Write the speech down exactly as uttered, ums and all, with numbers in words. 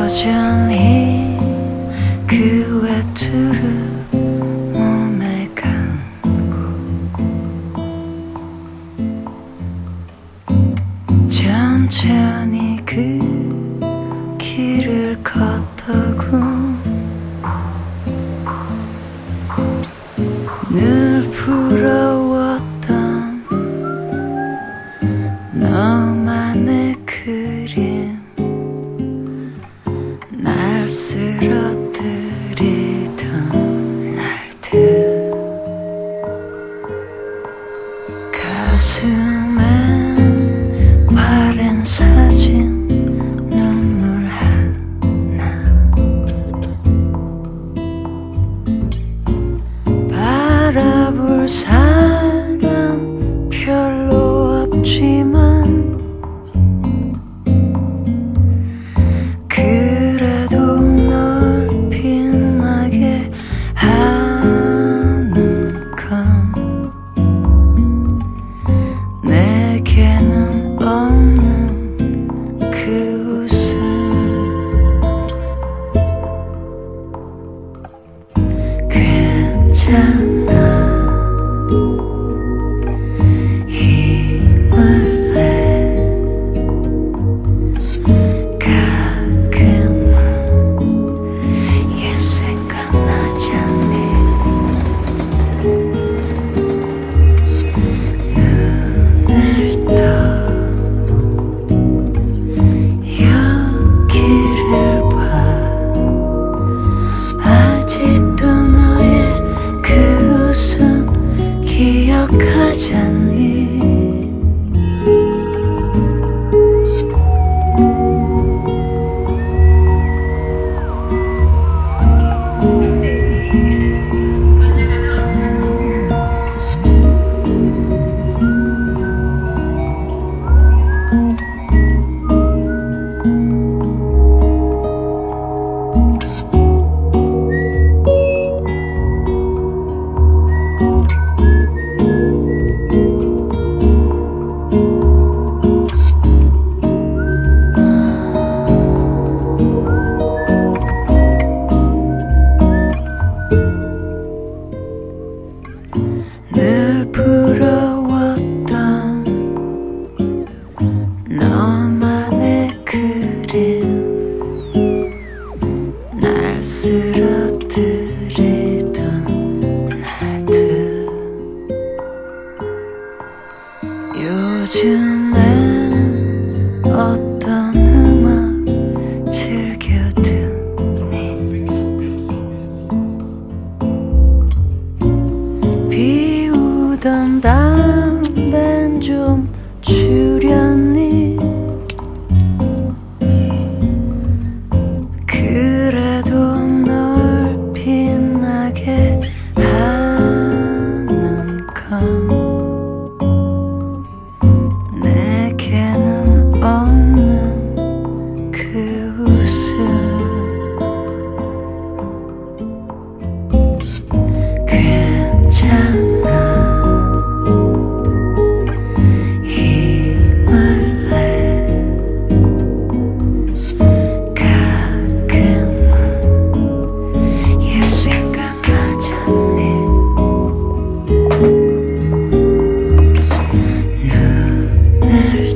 여전히 그 외투를 몸에 감고 천천히 그 길을 걷더군. 늘 부러웠던 너만의 그림 날 쓰러뜨리던 날들 가슴엔 바랜 사진 눈물 하나 바라볼 사람 별로 없지만 그래도 널 빛나게 하는 건 내게는 없는 그 웃음. 괜찮아 힘을 내 가끔은 옛 생각나지 않니. 눈을 떠 여기를 봐. 아직도 너의 그 웃음 기억하지 않니. 늘 부러웠던 너만의 그림 날 쓰러뜨리던 날들 요즘엔 어떤 음악 즐겨 듣니. 피우던 담배는 좀 줄였니. 그래도 널 빛나게 하는 건 내게는 없는 그 웃음. 괜찮아 힘을 내 가끔은 옛 생각나지 않니. 눈을